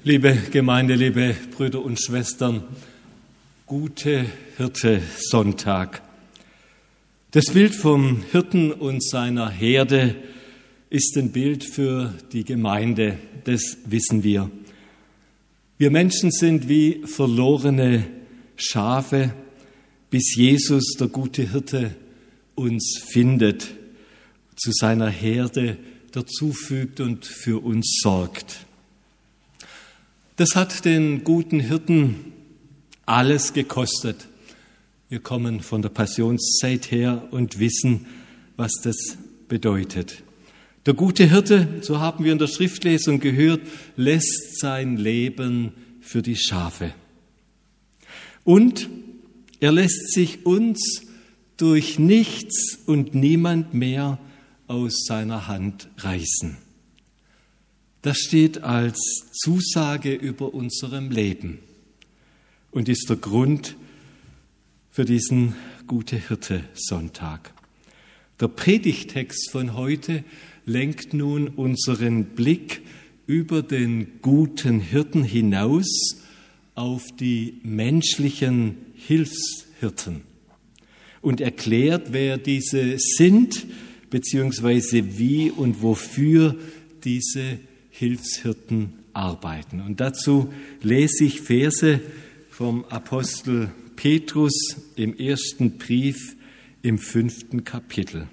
Liebe Gemeinde, liebe Brüder und Schwestern, gute Hirte Sonntag. Das Bild vom Hirten und seiner Herde ist ein Bild für die Gemeinde, das wissen wir. Wir Menschen sind wie verlorene Schafe, bis Jesus, der gute Hirte, uns findet, zu seiner Herde dazufügt und für uns sorgt. Das hat den guten Hirten alles gekostet. Wir kommen von der Passionszeit her und wissen, was das bedeutet. Der gute Hirte, so haben wir in der Schriftlesung gehört, lässt sein Leben für die Schafe. Und er lässt sich uns durch nichts und niemand mehr aus seiner Hand reißen. Das steht als Zusage über unserem Leben und ist der Grund für diesen Gute-Hirte-Sonntag. Der Predigtext von heute lenkt nun unseren Blick über den guten Hirten hinaus auf die menschlichen Hilfshirten und erklärt, wer diese sind, beziehungsweise wie und wofür diese Hilfshirten arbeiten. Und dazu lese ich Verse vom Apostel Petrus im ersten Brief im 5. Kapitel.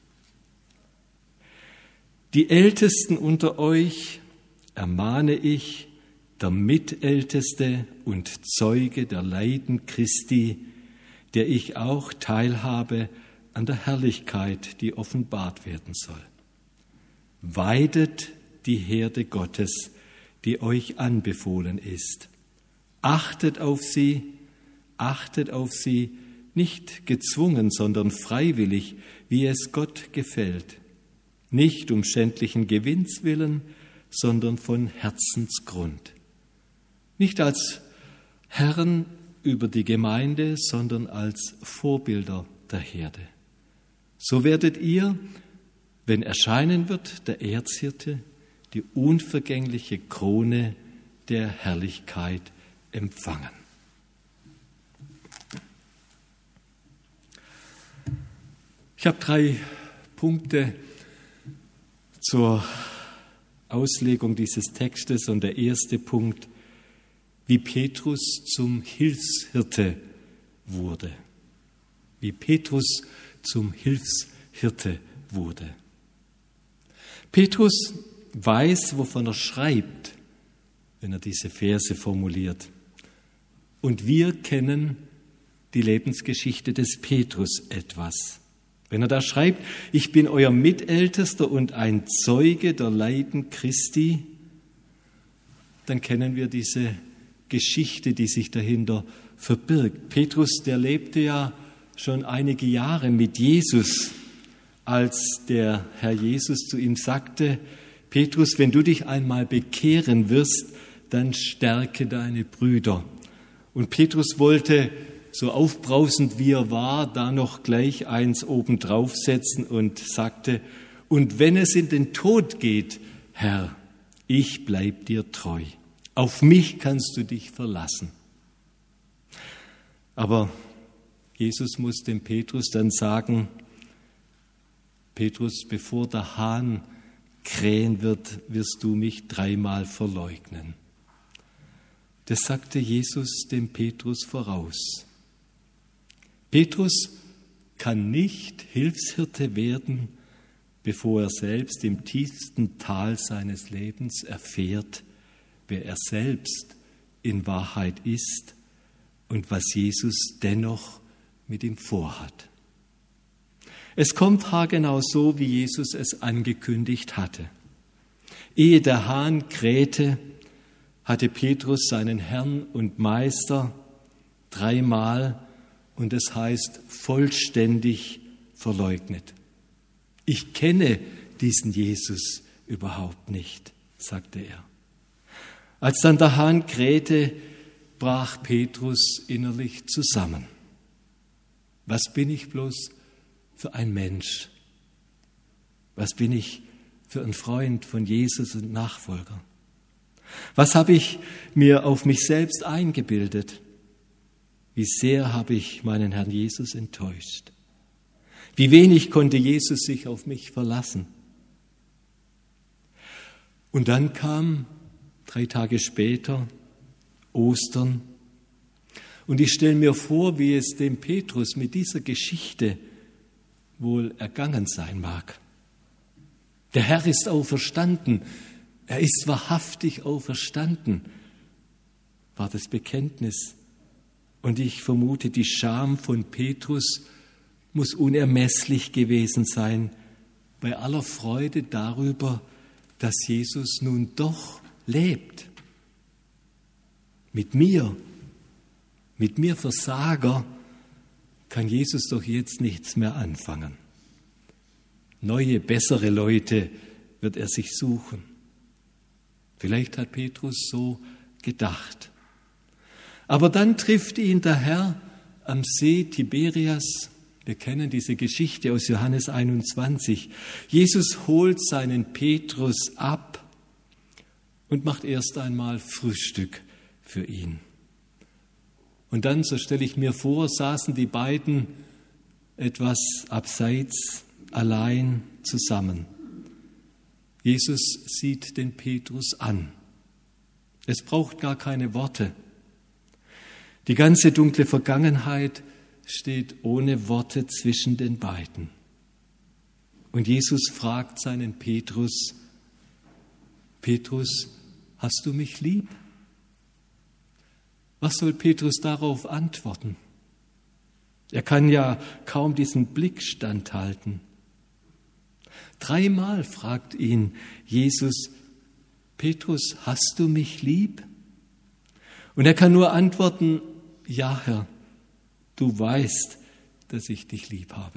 Die Ältesten unter euch ermahne ich, der Mitälteste und Zeuge der Leiden Christi, der ich auch teilhabe an der Herrlichkeit, die offenbart werden soll. Weidet die Herde Gottes, die euch anbefohlen ist. Achtet auf sie, nicht gezwungen, sondern freiwillig, wie es Gott gefällt. Nicht um schändlichen Gewinns willen, sondern von Herzensgrund. Nicht als Herren über die Gemeinde, sondern als Vorbilder der Herde. So werdet ihr, wenn erscheinen wird der Erzhirte, die unvergängliche Krone der Herrlichkeit empfangen. Ich habe 3 Punkte zur Auslegung dieses Textes und der erste Punkt, wie Petrus zum Hilfshirte wurde. Wie Petrus zum Hilfshirte wurde. Petrus weiß, wovon er schreibt, wenn er diese Verse formuliert. Und wir kennen die Lebensgeschichte des Petrus etwas. Wenn er da schreibt, ich bin euer Mitältester und ein Zeuge der Leiden Christi, dann kennen wir diese Geschichte, die sich dahinter verbirgt. Petrus, der lebte ja schon einige Jahre mit Jesus, als der Herr Jesus zu ihm sagte, Petrus, wenn du dich einmal bekehren wirst, dann stärke deine Brüder. Und Petrus wollte, so aufbrausend wie er war, da noch gleich eins obendrauf setzen und sagte, und wenn es in den Tod geht, Herr, ich bleib dir treu. Auf mich kannst du dich verlassen. Aber Jesus muss dem Petrus dann sagen, Petrus, bevor der Hahn krähen wird, wirst du mich 3-mal verleugnen. Das sagte Jesus dem Petrus voraus. Petrus kann nicht Hilfshirte werden, bevor er selbst im tiefsten Tal seines Lebens erfährt, wer er selbst in Wahrheit ist und was Jesus dennoch mit ihm vorhat. Es kommt haargenau so, wie Jesus es angekündigt hatte. Ehe der Hahn krähte, hatte Petrus seinen Herrn und Meister 3-mal, und es heißt vollständig verleugnet. Ich kenne diesen Jesus überhaupt nicht, sagte er. Als dann der Hahn krähte, brach Petrus innerlich zusammen. Was bin ich bloß für ein Mensch? Was bin ich für ein Freund von Jesus und Nachfolger? Was habe ich mir auf mich selbst eingebildet? Wie sehr habe ich meinen Herrn Jesus enttäuscht? Wie wenig konnte Jesus sich auf mich verlassen? Und dann kam 3 Tage später Ostern. Und ich stelle mir vor, wie es dem Petrus mit dieser Geschichte wohl ergangen sein mag. Der Herr ist auferstanden. Er ist wahrhaftig auferstanden, war das Bekenntnis. Und ich vermute, die Scham von Petrus muss unermesslich gewesen sein, bei aller Freude darüber, dass Jesus nun doch lebt. Mit mir Versager, kann Jesus doch jetzt nichts mehr anfangen. Neue, bessere Leute wird er sich suchen. Vielleicht hat Petrus so gedacht. Aber dann trifft ihn der Herr am See Tiberias. Wir kennen diese Geschichte aus Johannes 21. Jesus holt seinen Petrus ab und macht erst einmal Frühstück für ihn. Und dann, so stelle ich mir vor, saßen die beiden etwas abseits, allein zusammen. Jesus sieht den Petrus an. Es braucht gar keine Worte. Die ganze dunkle Vergangenheit steht ohne Worte zwischen den beiden. Und Jesus fragt seinen Petrus: Petrus, hast du mich lieb? Was soll Petrus darauf antworten? Er kann ja kaum diesen Blick standhalten. 3-mal fragt ihn Jesus: Petrus, hast du mich lieb? Und er kann nur antworten: Ja, Herr, du weißt, dass ich dich lieb habe.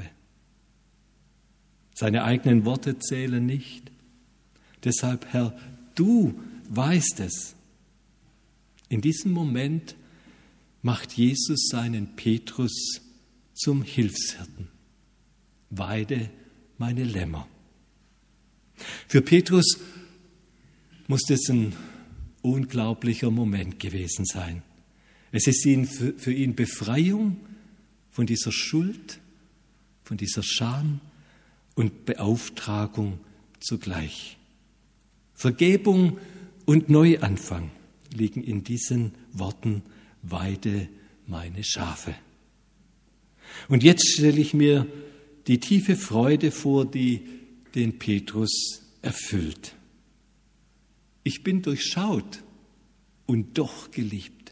Seine eigenen Worte zählen nicht. Deshalb, Herr, du weißt es. In diesem Moment macht Jesus seinen Petrus zum Hilfshirten. Weide meine Lämmer. Für Petrus muss das ein unglaublicher Moment gewesen sein. Es ist für ihn Befreiung von dieser Schuld, von dieser Scham und Beauftragung zugleich. Vergebung und Neuanfang liegen in diesen Worten: Weide meine Schafe. Und jetzt stelle ich mir die tiefe Freude vor, die den Petrus erfüllt. Ich bin durchschaut und doch geliebt.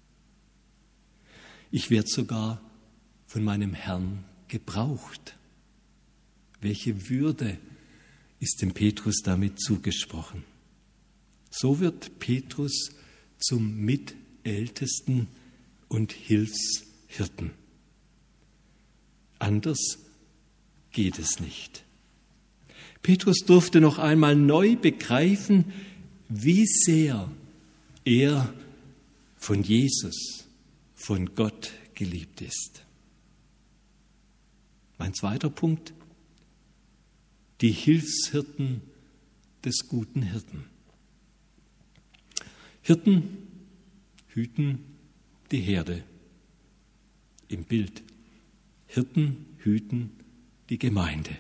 Ich werde sogar von meinem Herrn gebraucht. Welche Würde ist dem Petrus damit zugesprochen? So wird Petrus zum Mitältesten und Hilfshirten. Anders geht es nicht. Petrus durfte noch einmal neu begreifen, wie sehr er von Jesus, von Gott geliebt ist. Mein zweiter Punkt: die Hilfshirten des guten Hirten. Hirten hüten die Herde. Im Bild: Hirten hüten die Gemeinde.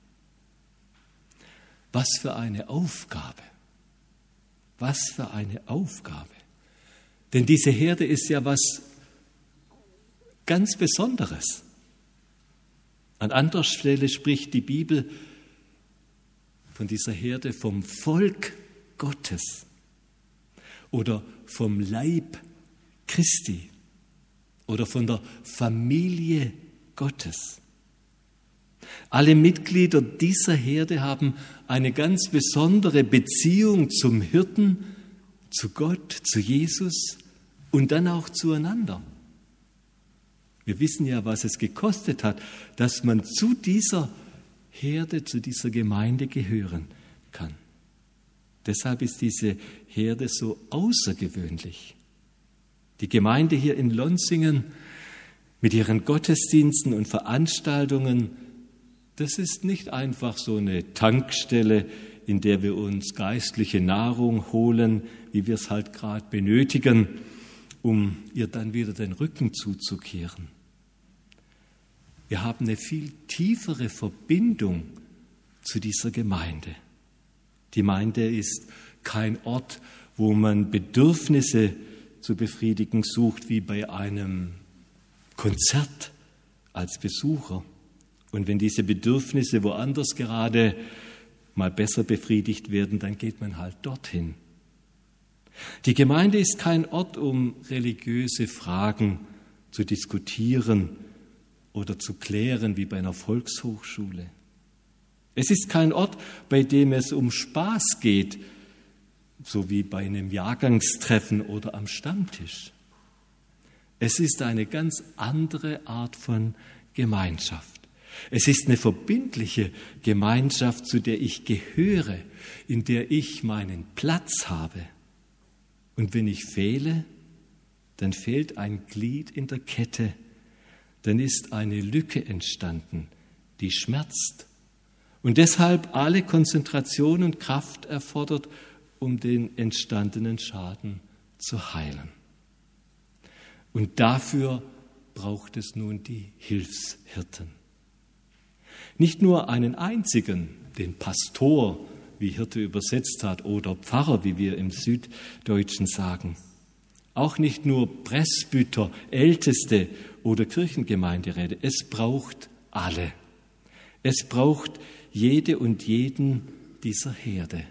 Was für eine Aufgabe! Was für eine Aufgabe! Denn diese Herde ist ja was ganz Besonderes. An anderer Stelle spricht die Bibel von dieser Herde vom Volk Gottes oder vom Leib Christi oder von der Familie Gottes. Alle Mitglieder dieser Herde haben eine ganz besondere Beziehung zum Hirten, zu Gott, zu Jesus und dann auch zueinander. Wir wissen ja, was es gekostet hat, dass man zu dieser Herde, zu dieser Gemeinde gehören kann. Deshalb ist diese Herde so außergewöhnlich. Die Gemeinde hier in Lonsingen mit ihren Gottesdiensten und Veranstaltungen, das ist nicht einfach so eine Tankstelle in der wir uns geistliche Nahrung holen, wie wir es halt gerade benötigen, um ihr dann wieder den Rücken zuzukehren. Wir haben eine viel tiefere Verbindung zu dieser Gemeinde. Die Gemeinde ist kein Ort, wo man Bedürfnisse zu befriedigen sucht, wie bei einem Konzert als Besucher. Und wenn diese Bedürfnisse woanders gerade mal besser befriedigt werden, dann geht man halt dorthin. Die Gemeinde ist kein Ort, um religiöse Fragen zu diskutieren oder zu klären, wie bei einer Volkshochschule. Es ist kein Ort, bei dem es um Spaß geht, so wie bei einem Jahrgangstreffen oder am Stammtisch. Es ist eine ganz andere Art von Gemeinschaft. Es ist eine verbindliche Gemeinschaft, zu der ich gehöre, in der ich meinen Platz habe. Und wenn ich fehle, dann fehlt ein Glied in der Kette, dann ist eine Lücke entstanden, die schmerzt und deshalb alle Konzentration und Kraft erfordert, um den entstandenen Schaden zu heilen. Und dafür braucht es nun die Hilfshirten. Nicht nur einen einzigen, den Pastor, wie Hirte übersetzt hat, oder Pfarrer, wie wir im Süddeutschen sagen. Auch nicht nur Presbyter, Älteste oder Kirchengemeinderäte. Es braucht alle. Es braucht jede und jeden dieser Herde.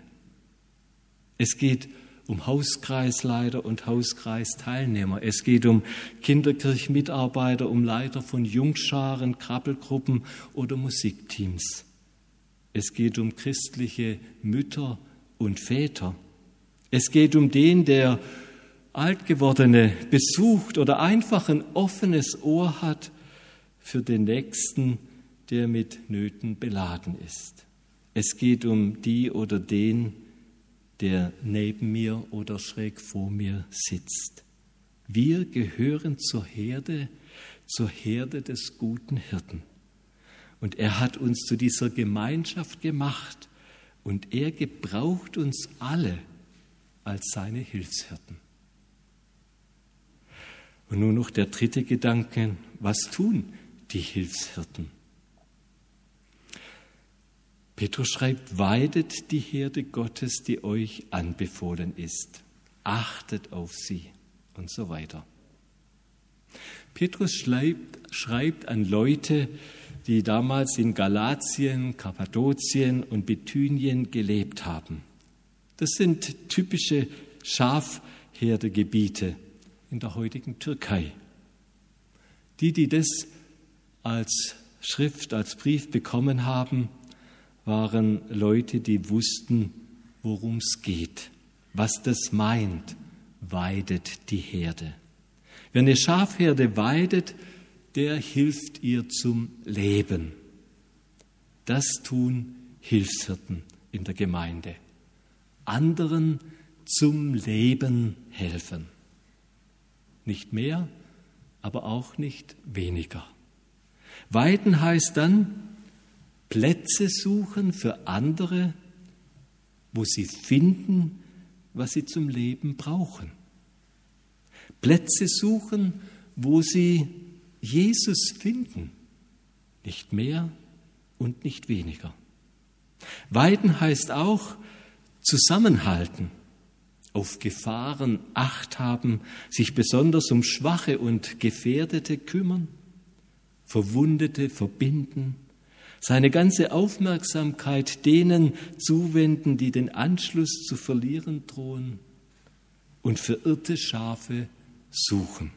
Es geht um Hauskreisleiter und Hauskreisteilnehmer. Es geht um Kinderkirchenmitarbeiter, um Leiter von Jungscharen, Krabbelgruppen oder Musikteams. Es geht um christliche Mütter und Väter. Es geht um den, der Altgewordene besucht oder einfach ein offenes Ohr hat für den Nächsten, der mit Nöten beladen ist. Es geht um die oder den, der neben mir oder schräg vor mir sitzt. Wir gehören zur Herde des guten Hirten. Und er hat uns zu dieser Gemeinschaft gemacht und er gebraucht uns alle als seine Hilfshirten. Und nun noch der dritte Gedanke, was tun die Hilfshirten? Petrus schreibt, weidet die Herde Gottes, die euch anbefohlen ist. Achtet auf sie und so weiter. Petrus schreibt an Leute, die damals in Galatien, Kappadokien und Bithynien gelebt haben. Das sind typische Schafherdegebiete in der heutigen Türkei. Die das als Schrift, als Brief bekommen haben, waren Leute, die wussten, worum es geht, was das meint, weidet die Herde. Wer eine Schafherde weidet, der hilft ihr zum Leben. Das tun Hilfshirten in der Gemeinde. Anderen zum Leben helfen. Nicht mehr, aber auch nicht weniger. Weiden heißt dann, Plätze suchen für andere, wo sie finden, was sie zum Leben brauchen. Plätze suchen, wo sie Jesus finden, nicht mehr und nicht weniger. Weiden heißt auch zusammenhalten, auf Gefahren Acht haben, sich besonders um Schwache und Gefährdete kümmern, Verwundete verbinden, seine ganze Aufmerksamkeit denen zuwenden, die den Anschluss zu verlieren drohen und verirrte Schafe suchen.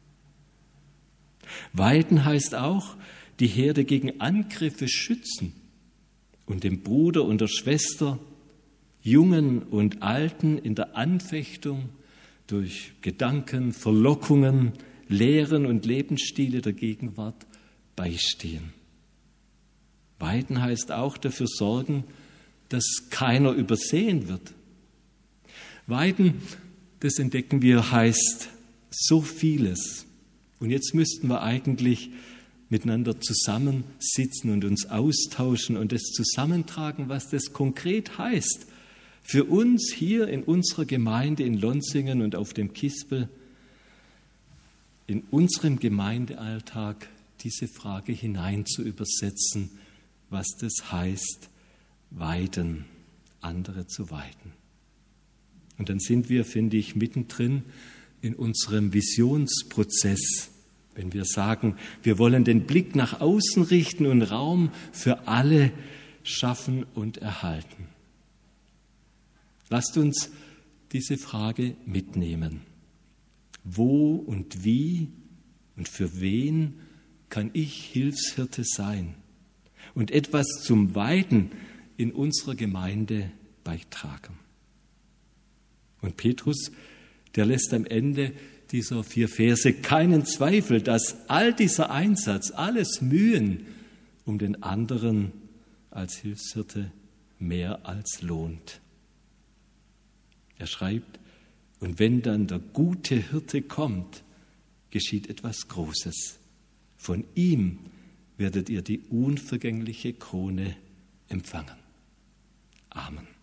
Weiden heißt auch, die Herde gegen Angriffe schützen und dem Bruder und der Schwester, Jungen und Alten in der Anfechtung durch Gedanken, Verlockungen, Lehren und Lebensstile der Gegenwart beistehen. Weiden heißt auch dafür sorgen, dass keiner übersehen wird. Weiden, das entdecken wir, heißt so vieles. Und jetzt müssten wir eigentlich miteinander zusammensitzen und uns austauschen und das zusammentragen, was das konkret heißt. Für uns hier in unserer Gemeinde in Lonsingen und auf dem Kispel, in unserem Gemeindealltag diese Frage hinein zu übersetzen, was das heißt, weiden, andere zu weiden. Und dann sind wir, finde ich, mittendrin in unserem Visionsprozess, wenn wir sagen, wir wollen den Blick nach außen richten und Raum für alle schaffen und erhalten. Lasst uns diese Frage mitnehmen. Wo und wie und für wen kann ich Hilfshirte sein und etwas zum Weiden in unserer Gemeinde beitragen? Und Petrus, der lässt am Ende dieser 4 Verse keinen Zweifel, dass all dieser Einsatz, alles Mühen um den anderen als Hilfshirte mehr als lohnt. Er schreibt, und wenn dann der gute Hirte kommt, geschieht etwas Großes. Von ihm werdet ihr die unvergängliche Krone empfangen. Amen.